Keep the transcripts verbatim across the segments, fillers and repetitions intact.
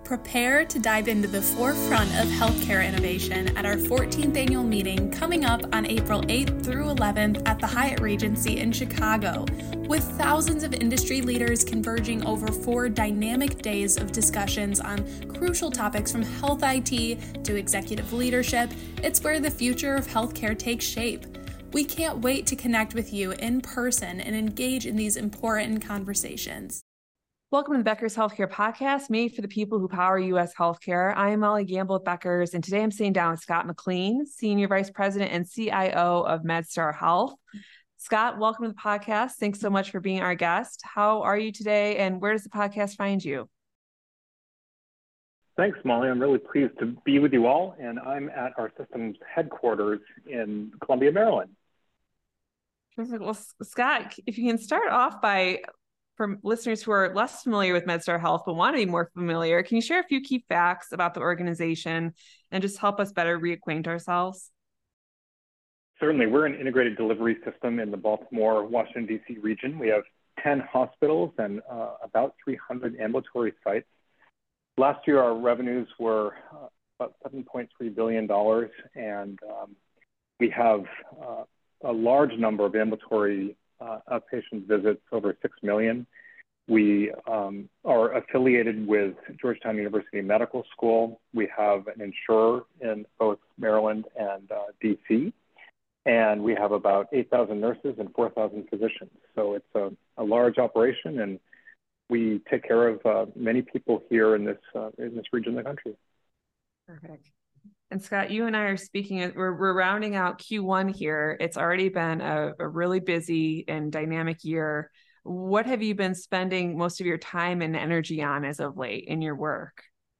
Prepare to dive into the forefront of healthcare innovation at our fourteenth annual meeting coming up on April eighth through eleventh at the Hyatt Regency in Chicago, with thousands of industry leaders converging over four dynamic days of discussions on crucial topics from health I T to executive leadership. It's where the future of healthcare takes shape. We can't wait to connect with you in person and engage in these important conversations. Welcome to the Becker's Healthcare Podcast, made for the people who power U S healthcare. I am Molly Gamble with Becker's, and today I'm sitting down with Scott McLean, Senior Vice President and C I O of MedStar Health. Scott, welcome to the podcast. Thanks so much for being our guest. How are you today, and where does the podcast find you? Thanks, Molly. I'm really pleased to be with you all, and I'm at our systems headquarters in Columbia, Maryland. Terrific. Well, Scott, if you can start off by, for listeners who are less familiar with MedStar Health but want to be more familiar, can you share a few key facts about the organization and just help us better reacquaint ourselves? Certainly. We're an integrated delivery system in the Baltimore, Washington, D C region. We have ten hospitals and uh, about three hundred ambulatory sites. Last year, our revenues were uh, about seven point three billion dollars, and um, we have uh, a large number of ambulatory uh, outpatient visits, over six million. We um, are affiliated with Georgetown University Medical School. We have an insurer in both Maryland and uh, D C, and we have about eight thousand nurses and four thousand physicians. So it's a, a large operation, and we take care of uh, many people here in this uh, in this region of the country. Perfect. And Scott, you and I are speaking, we're, we're rounding out Q one here. It's already been a, a really busy and dynamic year. What have you been spending most of your time and energy on as of late in your work?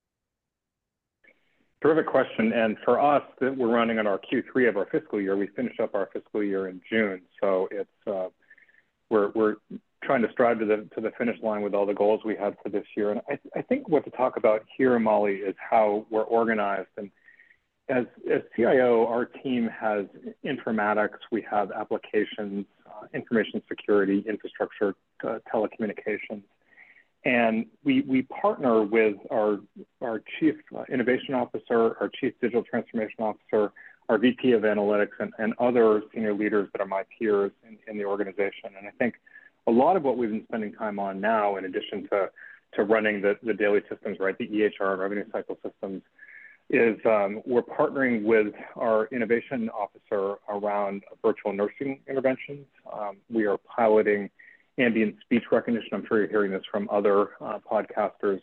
Terrific question. And for us, that we're running on our Q three of our fiscal year. We finished up our fiscal year in June. So it's uh, we're we're trying to strive to the to the finish line with all the goals we had for this year. And I, I think what to talk about here, Molly, is how we're organized. And As, as C I O, our team has informatics, we have applications, uh, information security, infrastructure, uh, telecommunications, and we, we partner with our, our Chief Innovation Officer, our Chief Digital Transformation Officer, our V P of Analytics, and, and other senior leaders that are my peers in, in the organization. And I think a lot of what we've been spending time on now, in addition to, to running the, the daily systems, right, the E H R and revenue cycle systems, is um, we're partnering with our innovation officer around virtual nursing interventions. Um, we are piloting ambient speech recognition. I'm sure you're hearing this from other uh, podcasters,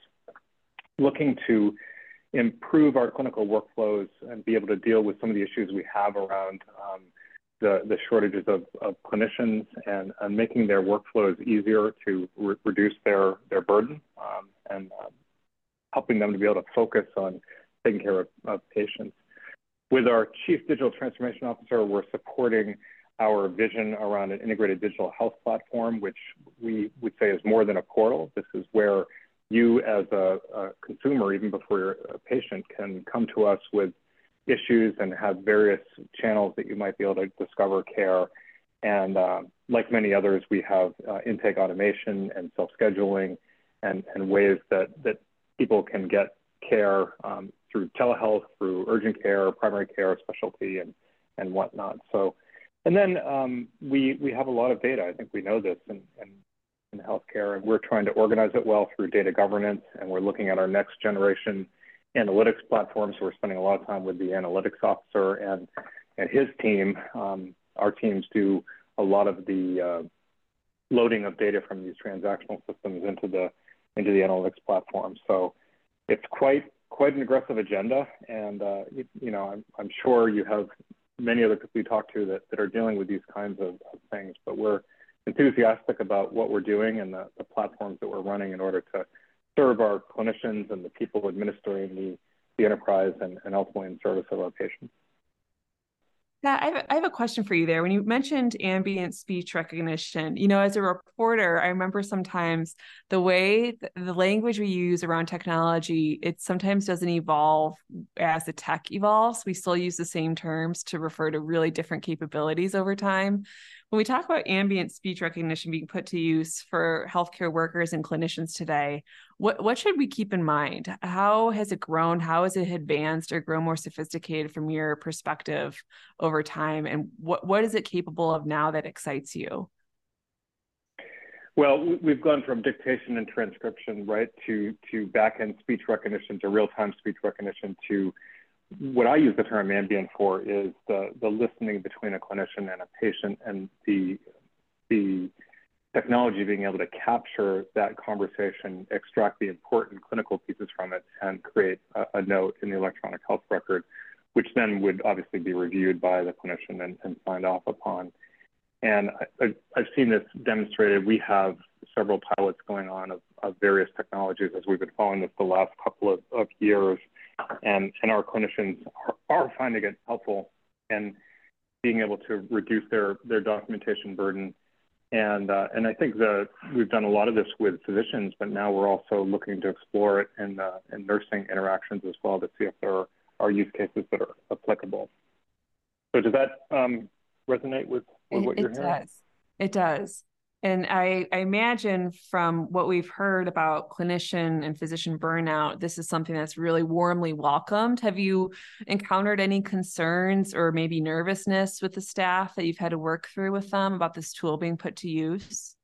looking to improve our clinical workflows and be able to deal with some of the issues we have around um, the, the shortages of, of clinicians and, and making their workflows easier to re- reduce their, their burden um, and uh, helping them to be able to focus on taking care of, of patients. With our Chief Digital Transformation Officer, we're supporting our vision around an integrated digital health platform, which we would say is more than a portal. This is where you as a, a consumer, even before you're a patient, can come to us with issues and have various channels that you might be able to discover care. And uh, like many others, we have uh, intake automation and self-scheduling and, and ways that, that people can get care um, through telehealth, through urgent care, primary care, specialty, and, and whatnot. So, and then um, we, we have a lot of data. I think we know this in, in, in healthcare, and we're trying to organize it well through data governance, and we're looking at our next generation analytics platform. So we're spending a lot of time with the analytics officer and, and his team. Um, our teams do a lot of the uh, loading of data from these transactional systems into the, into the analytics platform. So it's quite quite an aggressive agenda, and uh, you, you know I'm, I'm sure you have many other people you talk to that, that are dealing with these kinds of, of things, but we're enthusiastic about what we're doing and the, the platforms that we're running in order to serve our clinicians and the people administering the, the enterprise and, and ultimately in service of our patients. Yeah, I have, I have a question for you there. When you mentioned ambient speech recognition, you know, as a reporter, I remember sometimes the way th- the language we use around technology, it sometimes doesn't evolve as the tech evolves. We still use the same terms to refer to really different capabilities over time. When we talk about ambient speech recognition being put to use for healthcare workers and clinicians today, what, what should we keep in mind? How has it grown? How has it advanced or grown more sophisticated from your perspective over time? And what, what is it capable of now that excites you? Well, we've gone from dictation and transcription, right, to, to back-end speech recognition, to real-time speech recognition, to what I use the term ambient for is the, the listening between a clinician and a patient, and the, the technology being able to capture that conversation, extract the important clinical pieces from it, and create a, a note in the electronic health record, which then would obviously be reviewed by the clinician and, and signed off upon. And I, I've seen this demonstrated. We have several pilots going on of, of various technologies as we've been following this the last couple of, of years. And, and our clinicians are, are finding it helpful and being able to reduce their, their documentation burden. And, uh, and I think that we've done a lot of this with physicians, but now we're also looking to explore it in, uh, in nursing interactions as well to see if there are, are use cases that are applicable. So does that um, resonate with, with what it, you're it hearing? Does. It does. And I, I imagine from what we've heard about clinician and physician burnout, this is something that's really warmly welcomed. Have you encountered any concerns or maybe nervousness with the staff that you've had to work through with them about this tool being put to use?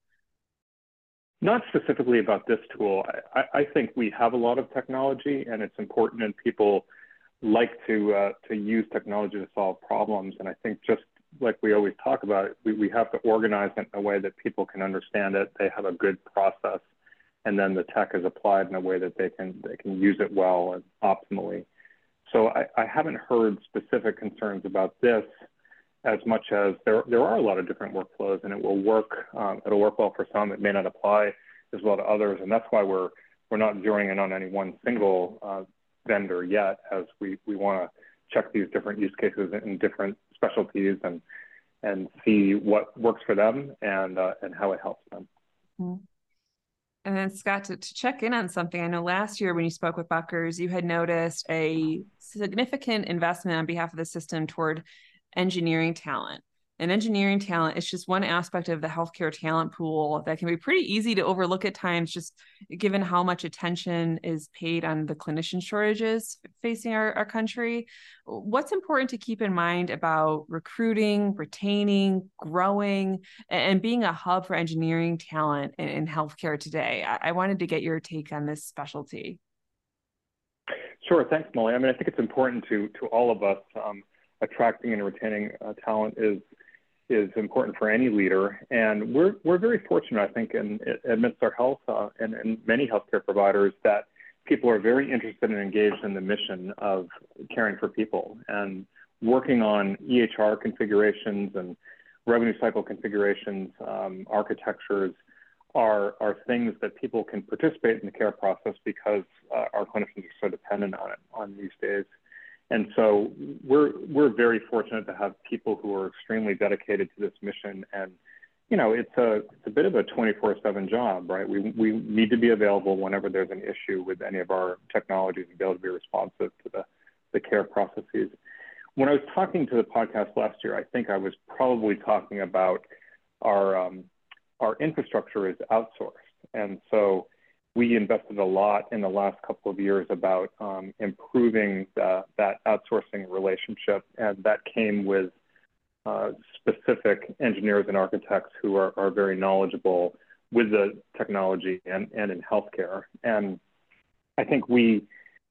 Not specifically about this tool. I, I think we have a lot of technology, and it's important, and people like to uh, to use technology to solve problems. And I think, just like we always talk about it, we, we have to organize it in a way that people can understand it. They have a good process, and then the tech is applied in a way that they can they can use it well and optimally. So I, I haven't heard specific concerns about this as much as there there are a lot of different workflows, and it will work. Um, it'll work well for some. It may not apply as well to others, and that's why we're we're not zeroing in on any one single uh, vendor yet, as we we want to check these different use cases in different specialties and and see what works for them and uh, and how it helps them. Mm-hmm. And then Scott, to, to check in on something, I know last year when you spoke with Becker's, you had noticed a significant investment on behalf of the system toward engineering talent. And engineering talent is just one aspect of the healthcare talent pool that can be pretty easy to overlook at times, just given how much attention is paid on the clinician shortages facing our, our country. What's important to keep in mind about recruiting, retaining, growing, and being a hub for engineering talent in, in healthcare today? I, I wanted to get your take on this specialty. Sure, thanks, Molly. I mean, I think it's important to to all of us. Um, attracting and retaining uh, talent is is important for any leader. And we're we're very fortunate, I think, in, at MedStar Health uh, and, and many healthcare providers, that people are very interested and engaged in the mission of caring for people and working on E H R configurations and revenue cycle configurations, um, architectures are, are things that people can participate in the care process because uh, our clinicians are so dependent on it on these days. And so we're we're very fortunate to have people who are extremely dedicated to this mission. And, you know, it's a it's a bit of a twenty-four seven job, right? We we need to be available whenever there's an issue with any of our technologies and be able to be responsive to the, the care processes. When I was talking to the podcast last year, I think I was probably talking about our um, our infrastructure is outsourced. And so we invested a lot in the last couple of years about um, improving the, that outsourcing relationship, and that came with uh, specific engineers and architects who are, are very knowledgeable with the technology and, and in healthcare. And I think we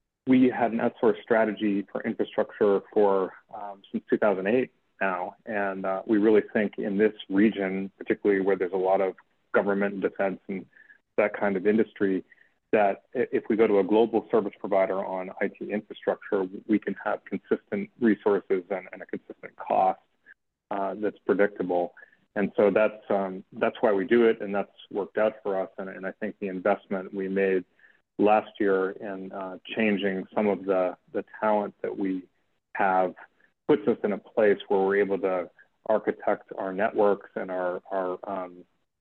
we had an outsourced strategy for infrastructure for um, since two thousand eight now, and uh, we really think in this region, particularly where there's a lot of government and defense and that kind of industry, that if we go to a global service provider on I T infrastructure, we can have consistent resources and, and a consistent cost uh, that's predictable. And so that's um, that's why we do it, and that's worked out for us. And, and I think the investment we made last year in uh, changing some of the, the talent that we have puts us in a place where we're able to architect our networks and our, our um,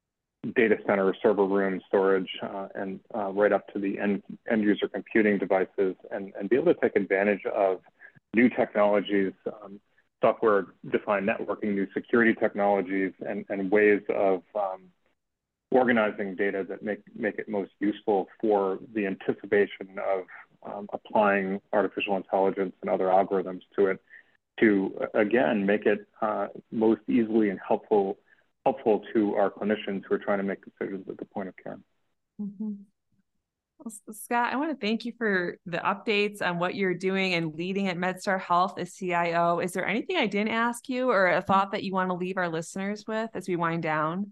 data center, server room storage, uh, and uh, right up to the end, end user computing devices, and, and be able to take advantage of new technologies um, software-defined networking, new security technologies, and, and ways of um, organizing data that make, make it most useful for the anticipation of um, applying artificial intelligence and other algorithms to it to, again, make it uh, most easily and helpful, helpful to our clinicians who are trying to make decisions at the point of care. Mm-hmm. Well, Scott, I want to thank you for the updates on what you're doing and leading at MedStar Health as C I O. Is there anything I didn't ask you or a thought that you want to leave our listeners with as we wind down?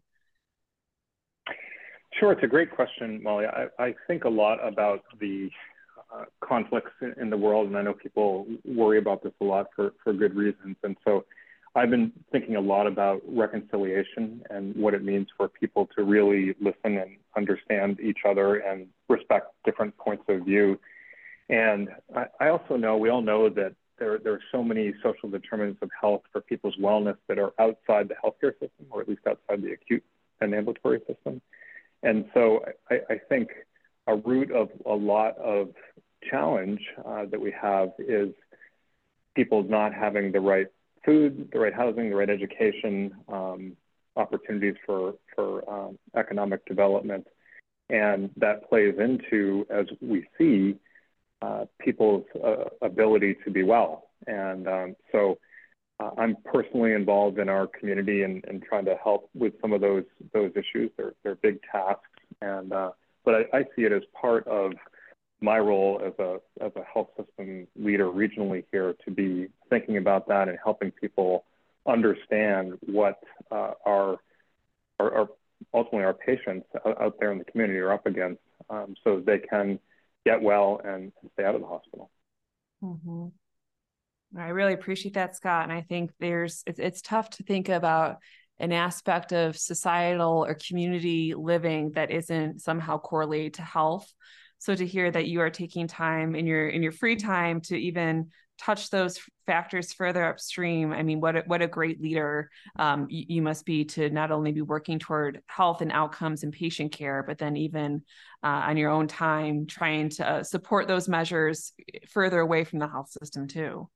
Sure, it's a great question, Molly. I, I think a lot about the uh, conflicts in, in the world, and I know people worry about this a lot for, for good reasons. And so I've been thinking a lot about reconciliation and what it means for people to really listen and understand each other and respect different points of view. And I, I also know, we all know that there, there are so many social determinants of health for people's wellness that are outside the healthcare system, or at least outside the acute and ambulatory system. And so I, I think a root of a lot of challenge uh, that we have is people not having the right food, the right housing, the right education, um, opportunities for, for um, economic development. And that plays into, as we see, uh, people's uh, ability to be well. And um, so uh, I'm personally involved in our community and, and trying to help with some of those those issues. They're, they're big tasks. And uh, but I, I see it as part of my role as a as a health system leader regionally here to be thinking about that and helping people understand what uh, our, our, our ultimately our patients out there in the community are up against, um, so they can get well and stay out of the hospital. Mm-hmm. I really appreciate that, Scott. And I think there's it's, it's tough to think about an aspect of societal or community living that isn't somehow correlated to health. So to hear that you are taking time in your in your free time to even touch those factors further upstream, I mean, what a, what a great leader um, you, you must be to not only be working toward health and outcomes and patient care, but then even uh, on your own time trying to uh, support those measures further away from the health system too.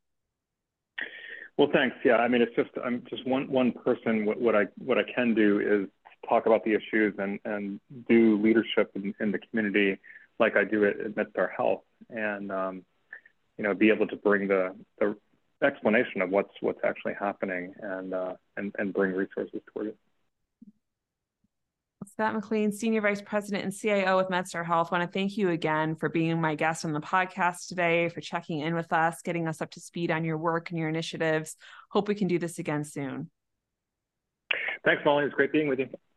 Well, thanks. Yeah, I mean, it's just I'm just one one person. What, what I what I can do is talk about the issues and, and do leadership in, in the community like I do at, at MedStar Health, and um, you know, be able to bring the, the explanation of what's what's actually happening and uh, and and bring resources toward it. Scott McLean, Senior Vice President and C I O with MedStar Health, I want to thank you again for being my guest on the podcast today, for checking in with us, getting us up to speed on your work and your initiatives. Hope we can do this again soon. Thanks, Molly. It's great being with you.